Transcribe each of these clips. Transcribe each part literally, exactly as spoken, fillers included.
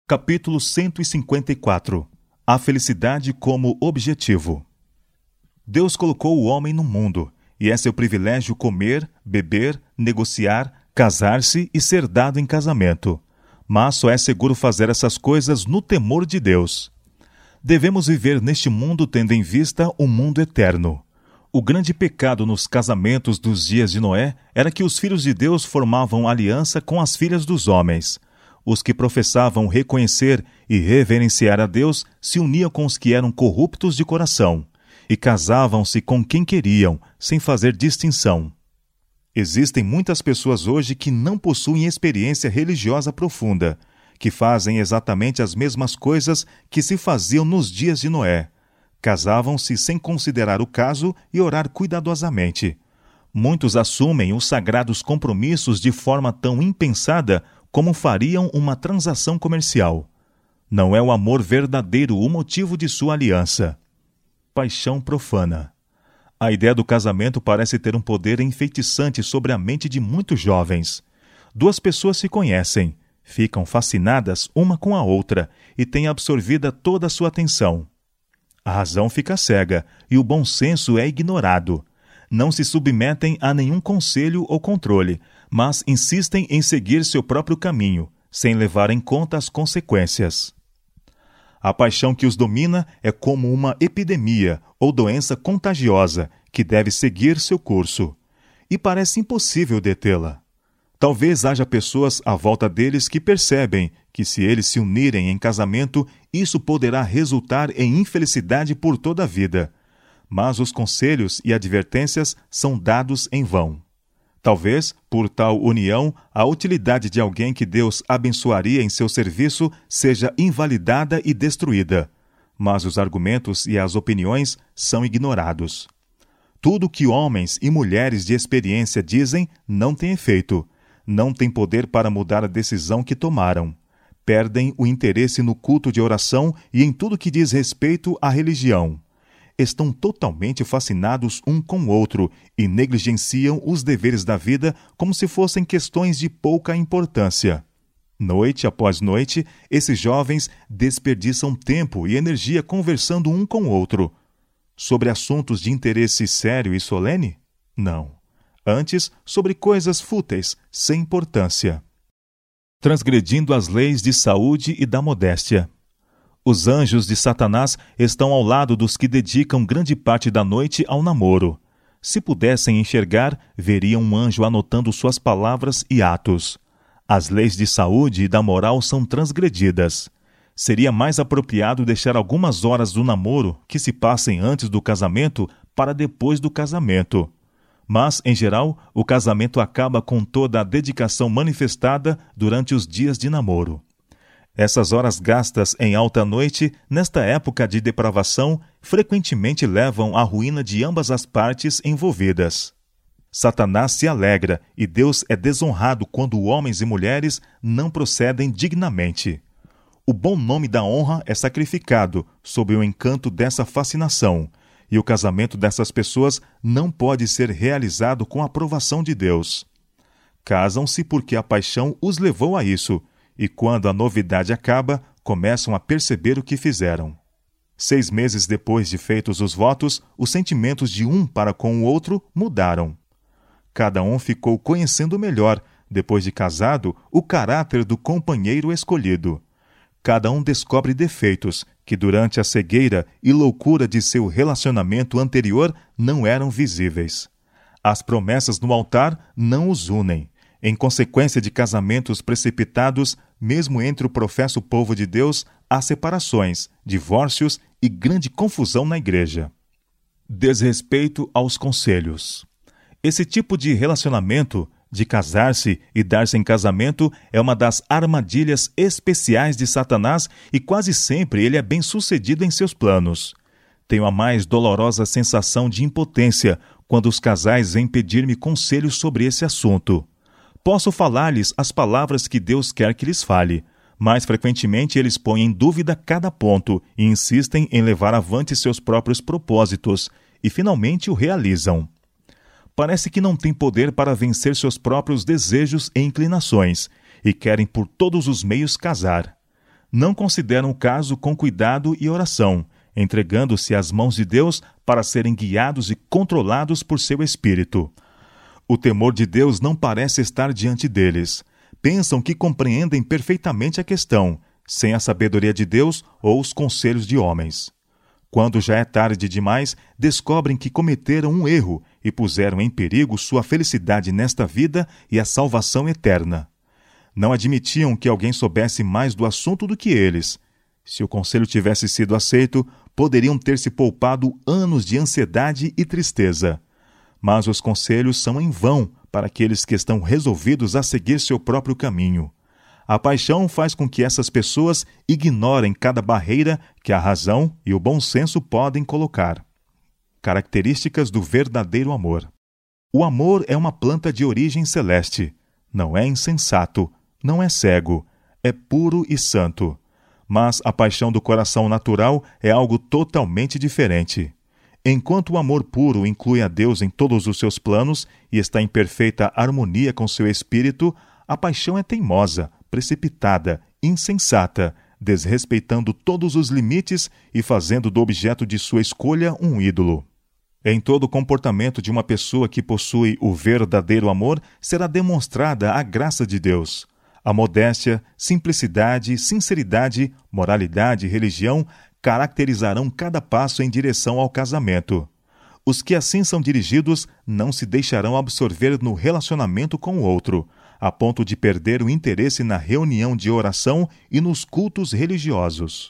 Capítulo cento e cinquenta e quatro. A felicidade como objetivo. Deus colocou o homem no mundo, e é seu privilégio comer, beber, negociar, casar-se e ser dado em casamento. Mas só é seguro fazer essas coisas no temor de Deus. Devemos viver neste mundo tendo em vista o mundo eterno. O grande pecado nos casamentos dos dias de Noé era que os filhos de Deus formavam aliança com as filhas dos homens. Os que professavam reconhecer e reverenciar a Deus se uniam com os que eram corruptos de coração e casavam-se com quem queriam, sem fazer distinção. Existem muitas pessoas hoje que não possuem experiência religiosa profunda, que fazem exatamente as mesmas coisas que se faziam nos dias de Noé. Casavam-se sem considerar o caso e orar cuidadosamente. Muitos assumem os sagrados compromissos de forma tão impensada como fariam uma transação comercial. Não é o amor verdadeiro o motivo de sua aliança. Paixão profana. A ideia do casamento parece ter um poder enfeitiçante sobre a mente de muitos jovens. Duas pessoas se conhecem, ficam fascinadas uma com a outra e têm absorvida toda a sua atenção. A razão fica cega e o bom senso é ignorado. Não se submetem a nenhum conselho ou controle, mas insistem em seguir seu próprio caminho, sem levar em conta as consequências. A paixão que os domina é como uma epidemia ou doença contagiosa que deve seguir seu curso, e parece impossível detê-la. Talvez haja pessoas à volta deles que percebem que, se eles se unirem em casamento, isso poderá resultar em infelicidade por toda a vida. Mas os conselhos e advertências são dados em vão. Talvez, por tal união, a utilidade de alguém que Deus abençoaria em seu serviço seja invalidada e destruída. Mas os argumentos e as opiniões são ignorados. Tudo que homens e mulheres de experiência dizem não tem efeito. Não tem poder para mudar a decisão que tomaram. Perdem o interesse no culto de oração e em tudo que diz respeito à religião. Estão totalmente fascinados um com o outro e negligenciam os deveres da vida como se fossem questões de pouca importância. Noite após noite, esses jovens desperdiçam tempo e energia conversando um com o outro. Sobre assuntos de interesse sério e solene? Não. Antes, sobre coisas fúteis, sem importância. Transgredindo as leis de saúde e da modéstia. Os anjos de Satanás estão ao lado dos que dedicam grande parte da noite ao namoro. Se pudessem enxergar, veriam um anjo anotando suas palavras e atos. As leis de saúde e da moral são transgredidas. Seria mais apropriado deixar algumas horas do namoro que se passem antes do casamento para depois do casamento. Mas, em geral, o casamento acaba com toda a dedicação manifestada durante os dias de namoro. Essas horas gastas em alta noite, nesta época de depravação, frequentemente levam à ruína de ambas as partes envolvidas. Satanás se alegra e Deus é desonrado quando homens e mulheres não procedem dignamente. O bom nome da honra é sacrificado sob o encanto dessa fascinação, e o casamento dessas pessoas não pode ser realizado com a aprovação de Deus. Casam-se porque a paixão os levou a isso, e quando a novidade acaba, começam a perceber o que fizeram. Seis meses depois de feitos os votos, os sentimentos de um para com o outro mudaram. Cada um ficou conhecendo melhor, depois de casado, o caráter do companheiro escolhido. Cada um descobre defeitos que, durante a cegueira e loucura de seu relacionamento anterior, não eram visíveis. As promessas no altar não os unem. Em consequência de casamentos precipitados, mesmo entre o professo povo de Deus, há separações, divórcios e grande confusão na igreja. Desrespeito aos conselhos. Esse tipo de relacionamento, de casar-se e dar-se em casamento, é uma das armadilhas especiais de Satanás e quase sempre ele é bem-sucedido em seus planos. Tenho a mais dolorosa sensação de impotência quando os casais vêm pedir-me conselhos sobre esse assunto. Posso falar-lhes as palavras que Deus quer que lhes fale, mas frequentemente eles põem em dúvida cada ponto e insistem em levar avante seus próprios propósitos, e finalmente o realizam. Parece que não têm poder para vencer seus próprios desejos e inclinações, e querem por todos os meios casar. não consideram o caso com cuidado e oração, entregando-se às mãos de Deus para serem guiados e controlados por seu Espírito. O temor de Deus não parece estar diante deles. Pensam que compreendem perfeitamente a questão, sem a sabedoria de Deus ou os conselhos de homens. Quando já é tarde demais, descobrem que cometeram um erro e puseram em perigo sua felicidade nesta vida e a salvação eterna. Não admitiam que alguém soubesse mais do assunto do que eles. Se o conselho tivesse sido aceito, poderiam ter se poupado anos de ansiedade e tristeza. Mas os conselhos são em vão para aqueles que estão resolvidos a seguir seu próprio caminho. A paixão faz com que essas pessoas ignorem cada barreira que a razão e o bom senso podem colocar. Características do verdadeiro amor. O amor é uma planta de origem celeste. Não é insensato, não é cego, é puro e santo. Mas a paixão do coração natural é algo totalmente diferente. Enquanto o amor puro inclui a Deus em todos os seus planos e está em perfeita harmonia com seu espírito, a paixão é teimosa, precipitada, insensata, desrespeitando todos os limites e fazendo do objeto de sua escolha um ídolo. Em todo o comportamento de uma pessoa que possui o verdadeiro amor será demonstrada a graça de Deus. A modéstia, simplicidade, sinceridade, moralidade e religião caracterizarão cada passo em direção ao casamento. Os que assim são dirigidos não se deixarão absorver no relacionamento com o outro, a ponto de perder o interesse na reunião de oração e nos cultos religiosos.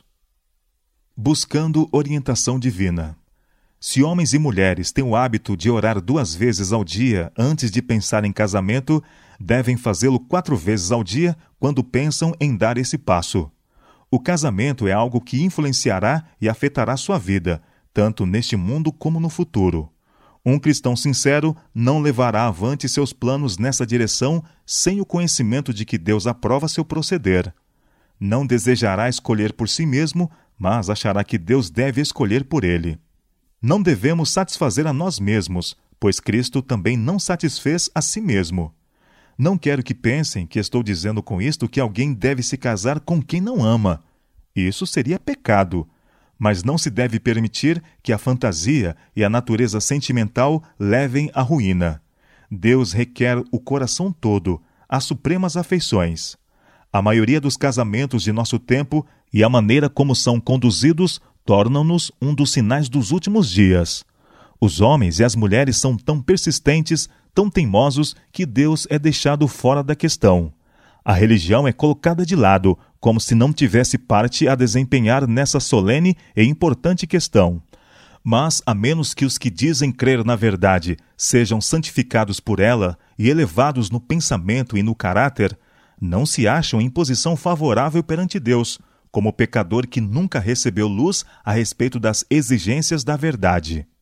Buscando orientação divina. Se homens e mulheres têm o hábito de orar duas vezes ao dia antes de pensar em casamento, devem fazê-lo quatro vezes ao dia quando pensam em dar esse passo. O casamento é algo que influenciará e afetará sua vida, tanto neste mundo como no futuro. Um cristão sincero não levará avante seus planos nessa direção sem o conhecimento de que Deus aprova seu proceder. Não desejará escolher por si mesmo, mas achará que Deus deve escolher por ele. Não devemos satisfazer a nós mesmos, pois Cristo também não satisfez a si mesmo. Não quero que pensem que estou dizendo com isto que alguém deve se casar com quem não ama. Isso seria pecado. Mas não se deve permitir que a fantasia e a natureza sentimental levem à ruína. Deus requer o coração todo, as supremas afeições. A maioria dos casamentos de nosso tempo e a maneira como são conduzidos tornam-nos um dos sinais dos últimos dias. Os homens e as mulheres são tão persistentes, tão teimosos, que Deus é deixado fora da questão. A religião é colocada de lado, como se não tivesse parte a desempenhar nessa solene e importante questão. Mas, a menos que os que dizem crer na verdade sejam santificados por ela e elevados no pensamento e no caráter, não se acham em posição favorável perante Deus, como pecador que nunca recebeu luz a respeito das exigências da verdade.